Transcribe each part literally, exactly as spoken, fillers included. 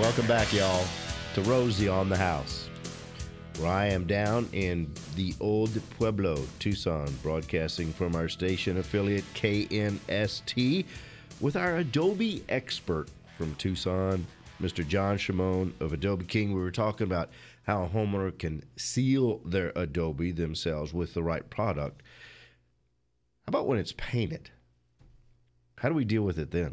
Welcome back, y'all, to Rosie on the House, where I am down in the old Pueblo, Tucson, broadcasting from our station affiliate K N S T with our Adobe expert from Tucson, Mister John Shimon of Adobe King. We were talking about how a homeowner can seal their Adobe themselves with the right product. How about when it's painted? How do we deal with it then?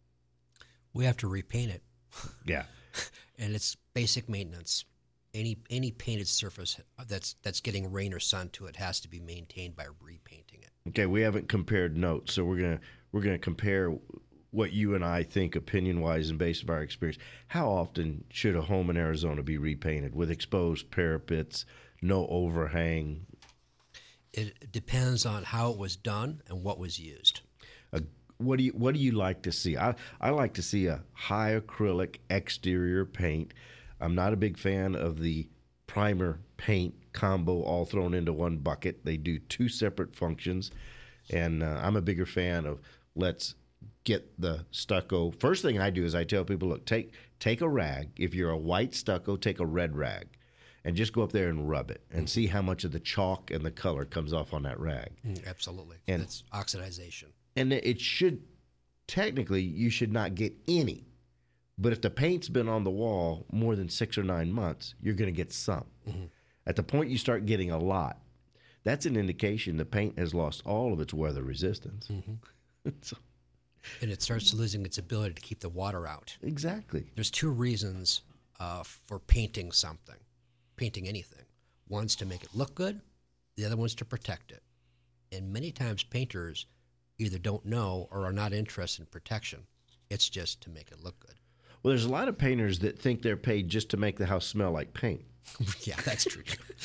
We have to repaint it. Yeah. And it's basic maintenance. Any any painted surface that's that's getting rain or sun to it has to be maintained by repainting it. Okay, we haven't compared notes, so we're gonna we're gonna compare what you and I think opinion wise and based on our experience. How often should a home in Arizona be repainted with exposed parapets, no overhang? It depends on how it was done and what was used. Uh, what do you what do you like to see? I I like to see a high acrylic exterior paint. I'm not a big fan of the primer paint combo all thrown into one bucket. They do two separate functions, and uh, I'm a bigger fan of let's get the stucco. First thing I do is I tell people, look, take take a rag. If you're a white stucco, take a red rag, and just go up there and rub it and mm-hmm. see how much of the chalk and the color comes off on that rag. Mm, absolutely, and that's oxidization. And it should technically you should not get any. But if the paint's been on the wall more than six or nine months, you're going to get some. Mm-hmm. At the point you start getting a lot, that's an indication the paint has lost all of its weather resistance. Mm-hmm. so, and it starts losing its ability to keep the water out. Exactly. There's two reasons uh, for painting something, painting anything. One's to make it look good. The other one's to protect it. And many times painters either don't know or are not interested in protection. It's just to make it look good. Well, there's a lot of painters that think they're paid just to make the house smell like paint. Yeah, that's true.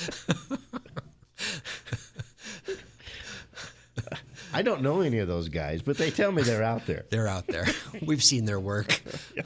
I don't know any of those guys, but they tell me they're out there. They're out there. We've seen their work.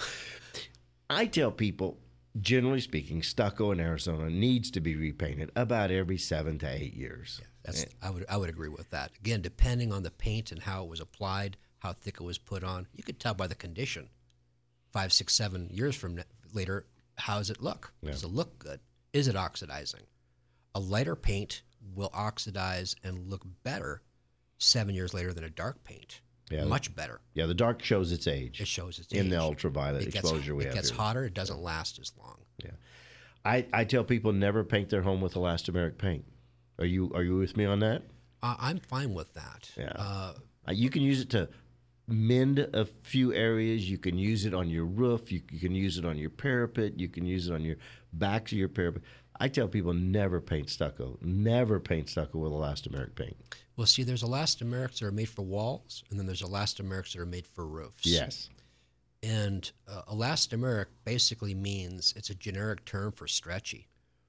I tell people, generally speaking, stucco in Arizona needs to be repainted about every seven to eight years. Yeah, that's, I would I would agree with that. Again, depending on the paint and how it was applied, how thick it was put on, you could tell by the condition. Five, six, seven years from later, how does it look? Yeah. Does it look good? Is it oxidizing? A lighter paint will oxidize and look better seven years later than a dark paint. Yeah, much better. Yeah, the dark shows its age. It shows its in age. In the ultraviolet it exposure gets, we it have It gets here. hotter. It doesn't last as long. Yeah, I, I tell people never paint their home with elastomeric paint. Are you are you with me on that? Uh, I'm fine with that. Yeah, uh, you can use it to mend a few areas. You can use it on your roof. You, you can use it on your parapet. You can use it on your backs of your parapet. I tell people never paint stucco. Never paint stucco with elastomeric paint. Well, see, there's elastomerics that are made for walls, and then there's elastomerics that are made for roofs. Yes. And uh, elastomeric basically means it's a generic term for stretchy.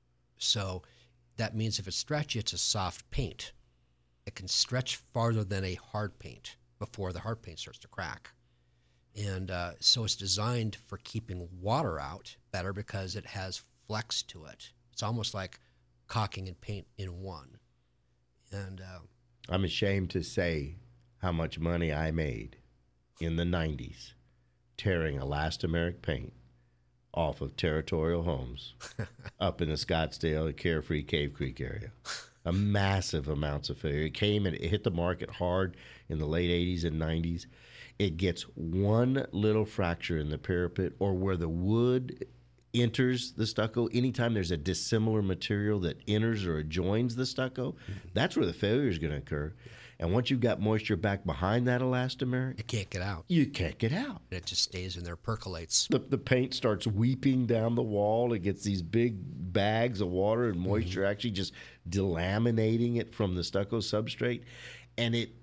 So that means if it's stretchy, it's a soft paint. It can stretch farther than a hard paint before the hard paint starts to crack. And uh, so it's designed for keeping water out better because it has flex to it. It's almost like caulking and paint in one. And uh, I'm ashamed to say how much money I made in the nineties tearing elastomeric paint off of territorial homes up in the Scottsdale, Carefree, Cave Creek area. A massive amounts of failure. It came and it hit the market hard in the late eighties and nineties. It gets one little fracture in the parapet or where the wood enters the stucco. Anytime there's a dissimilar material that enters or adjoins the stucco, mm-hmm. that's where the failure is going to occur. And once you've got moisture back behind that elastomeric, it can't get out. You can't get out. And it just stays in there, percolates. The, the paint starts weeping down the wall. It gets these big bags of water and moisture mm-hmm. actually just delaminating it from the stucco substrate. And it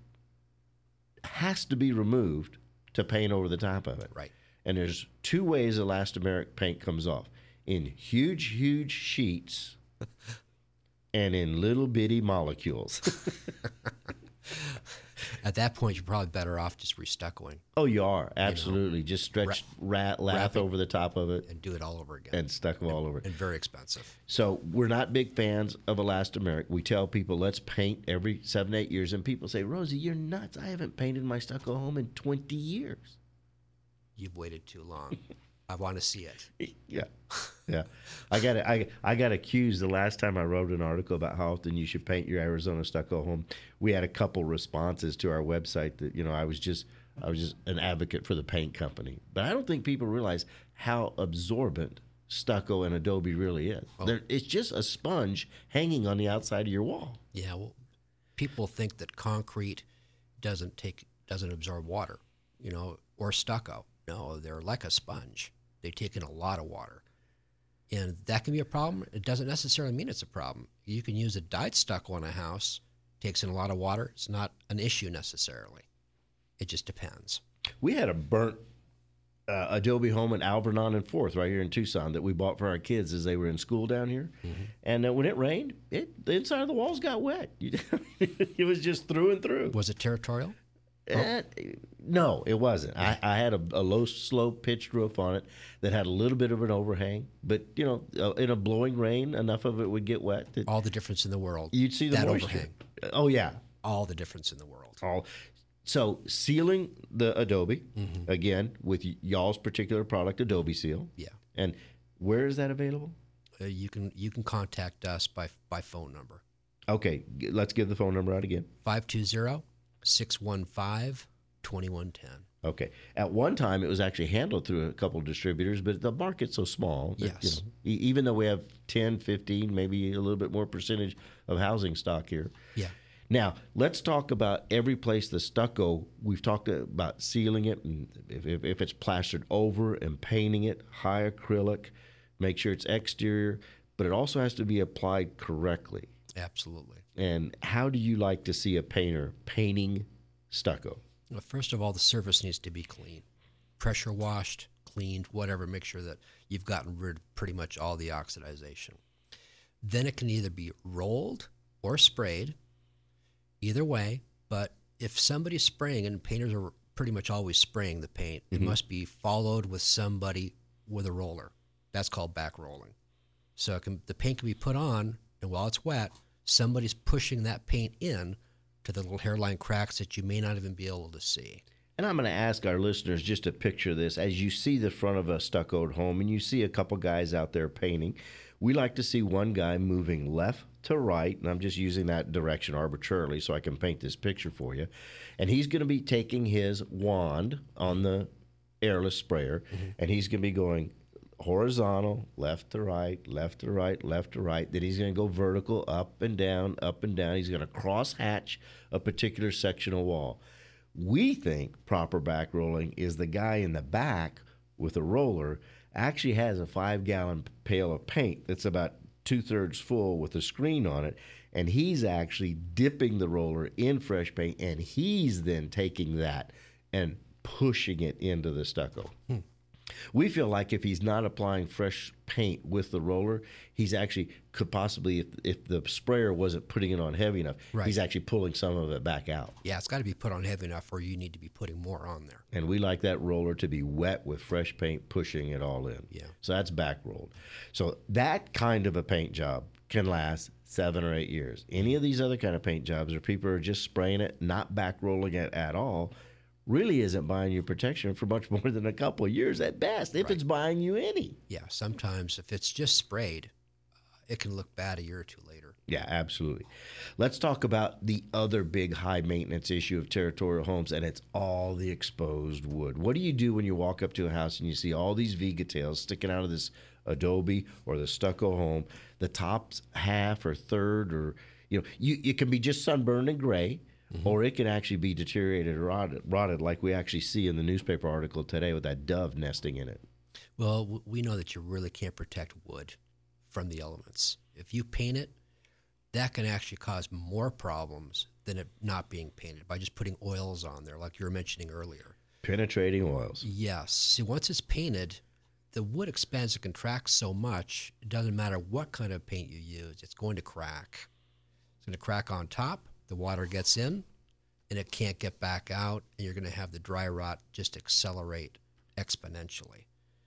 has to be removed to paint over the top of it. Right. And there's two ways elastomeric paint comes off. In huge, huge sheets and in little bitty molecules. At that point, you're probably better off just restuccoing. Oh, you are. Absolutely. You know, just stretch Ra- rat, lath over the top of it. And do it all over again. And stucco all over it. And very expensive. So we're not big fans of elastomeric. We tell people, let's paint every seven, eight years. And people say, Rosie, you're nuts. I haven't painted my stucco home in twenty years. You've waited too long. I want to see it. Yeah, yeah. I got I I got accused the last time I wrote an article about how often you should paint your Arizona stucco home. We had a couple responses to our website that you know I was just I was just an advocate for the paint company, but I don't think people realize how absorbent stucco and adobe really is. Oh. They're- It's just a sponge hanging on the outside of your wall. Yeah, well, people think that concrete doesn't take doesn't absorb water, you know, or stucco. No, they're like a sponge. They take in a lot of water, and that can be a problem. It doesn't necessarily mean it's a problem. You can use a dyed stucco on a house, takes in a lot of water. It's not an issue necessarily. It just depends. We had a burnt uh, adobe home in Alvernon and Fourth right here in Tucson that we bought for our kids as they were in school down here. Mm-hmm. And uh, when it rained, it the inside of the walls got wet. It was just through and through. Was it territorial? Uh, no, it wasn't. I, I had a, a low slope pitched roof on it that had a little bit of an overhang, but you know, uh, in a blowing rain, enough of it would get wet. That All the difference in the world. You'd see the that moisture. overhang. Oh yeah, All the difference in the world. all. So sealing the adobe Mm-hmm. again with y- y'all's particular product, Adobe Seal. Yeah. And where is that available? Uh, you can you can contact us by by phone number. Okay, g- let's give the phone number out again. five two zero, six one five, two one one zero. Okay. At one time, it was actually handled through a couple of distributors, but the market's so small. That, Yes. you know, e- even though we have ten, fifteen, maybe a little bit more percentage of housing stock here. Yeah. Now, let's talk about every place the stucco, we've talked about sealing it, and if, if, if it's plastered over and painting it, high acrylic, make sure it's exterior, but it also has to be applied correctly. Absolutely. And how do you like to see a painter painting stucco? Well, first of all, the surface needs to be clean. Pressure washed, cleaned, whatever. Make sure that you've gotten rid of pretty much all the oxidization. Then it can either be rolled or sprayed. Either way, but if somebody's spraying, and painters are pretty much always spraying the paint, Mm-hmm. it must be followed with somebody with a roller. That's called back rolling. So it can, the paint can be put on, and while it's wet, somebody's pushing that paint in to the little hairline cracks that you may not even be able to see. And I'm going to ask our listeners just to picture this. As you see the front of a stuccoed home and you see a couple guys out there painting, we like to see one guy moving left to right, and I'm just using that direction arbitrarily so I can paint this picture for you. And he's going to be taking his wand on the airless sprayer, mm-hmm. and he's going to be going horizontal, left to right, left to right, left to right. Then he's going to go vertical, up and down, up and down. He's going to cross hatch a particular section of wall. We think proper back rolling is the guy in the back with a roller actually has a five-gallon pail of paint that's about two-thirds full with a screen on it, and he's actually dipping the roller in fresh paint, and he's then taking that and pushing it into the stucco. Hmm. We feel like if he's not applying fresh paint with the roller, he's actually could possibly, if, if the sprayer wasn't putting it on heavy enough, right. he's actually pulling some of it back out. Yeah, it's got to be put on heavy enough, or you need to be putting more on there. And we like that roller to be wet with fresh paint, pushing it all in. Yeah. So that's back rolled. So that kind of a paint job can last seven or eight years. Any of these other kind of paint jobs where people are just spraying it, not back rolling it at all, really isn't buying you protection for much more than a couple of years at best, if right. it's buying you any. Yeah, sometimes if it's just sprayed, uh, it can look bad a year or two later. Yeah, absolutely. Let's talk about the other big high maintenance issue of territorial homes, and it's all the exposed wood. What do you do when you walk up to a house and you see all these Vega-tails sticking out of this adobe or the stucco home? The top's half or third, or you know, you it can be just sunburned and gray. Mm-hmm. Or it can actually be deteriorated or rotted, rotted, like we actually see in the newspaper article today with that dove nesting in it. Well, w- we know that you really can't protect wood from the elements. If you paint it, that can actually cause more problems than it not being painted by just putting oils on there, like you were mentioning earlier. Penetrating oils. Yes. See, once it's painted, the wood expands and contracts so much, it doesn't matter what kind of paint you use, it's going to crack. It's going to crack on top. The water gets in, and it can't get back out, and you're going to have the dry rot just accelerate exponentially.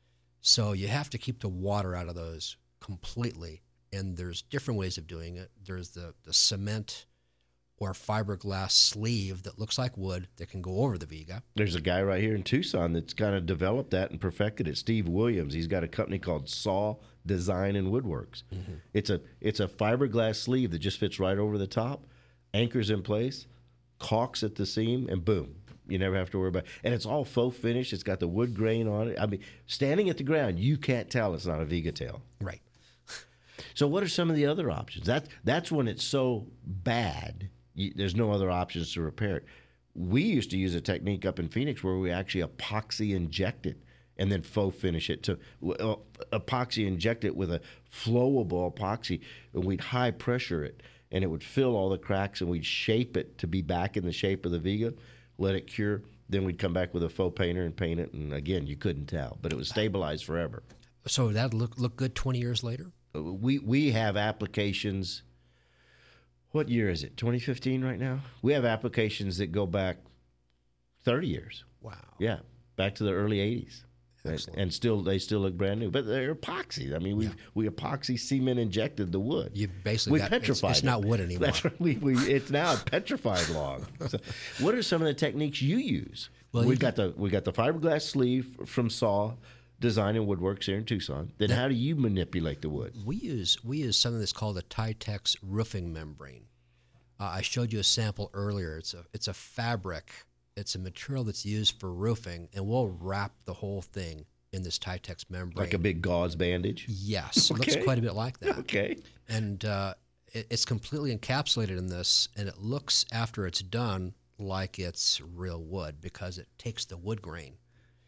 So you have to keep the water out of those completely, and there's different ways of doing it. There's the, the cement or fiberglass sleeve that looks like wood that can go over the Viga. There's a guy right here in Tucson that's kind of developed that and perfected it. Steve Williams. He's got a company called Saw Design and Woodworks. Mm-hmm. It's a it's a fiberglass sleeve that just fits right over the top, anchors in place, caulks at the seam, and boom. You never have to worry about it. And it's all faux finish. It's got the wood grain on it. I mean, standing at the ground, you can't tell it's not a Viga tail. Right. So what are some of the other options? That, that's when it's so bad, you, there's no other options to repair it. We used to use a technique up in Phoenix where we actually epoxy inject it and then faux finish it. To uh, epoxy inject it with a flowable epoxy, and we'd high pressure it, and it would fill all the cracks, and we'd shape it to be back in the shape of the Viga, let it cure. Then we'd come back with a faux painter and paint it, and again, you couldn't tell, but it was stabilized forever. So that look look good twenty years later? We we have applications. What year is it? twenty fifteen right now? We have applications that go back thirty years. Wow. Yeah, back to the early eighties. Excellent. And still, they still look brand new, but they're epoxy. I mean, we Yeah. we epoxy cement injected the wood. You basically we got, petrified. It's, it's it. not wood anymore. That's right. We, we it's now a petrified log. So, what are some of the techniques you use? Well, we you got the we got the fiberglass sleeve from Saw Design and Woodworks here in Tucson. Then how do you manipulate the wood? We use we use something that's called a Tytex roofing membrane. Uh, I showed you a sample earlier. It's a it's a fabric. It's a material that's used for roofing, and we'll wrap the whole thing in this Tytex membrane. Like a big gauze bandage? Yes, Okay. it looks quite a bit like that. Okay. And uh, it, it's completely encapsulated in this, and it looks after it's done like it's real wood because it takes the wood grain,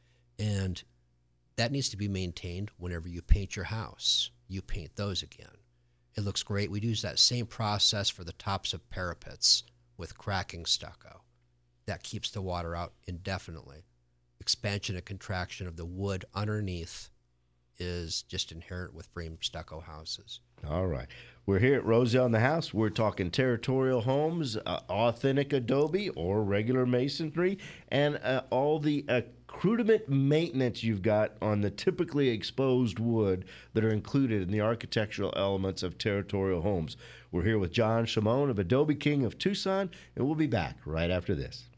and that needs to be maintained whenever you paint your house. You paint those again. It looks great. We use that same process for the tops of parapets with cracking stucco. That keeps the water out indefinitely. Expansion and contraction of the wood underneath is just inherent with frame stucco houses. All right. We're here at Roselle in the House. We're talking territorial homes, uh, authentic adobe or regular masonry, and uh, all the accoutrement maintenance you've got on the typically exposed wood that are included in the architectural elements of territorial homes. We're here with John Chamoun of Adobe King of Tucson, and we'll be back right after this.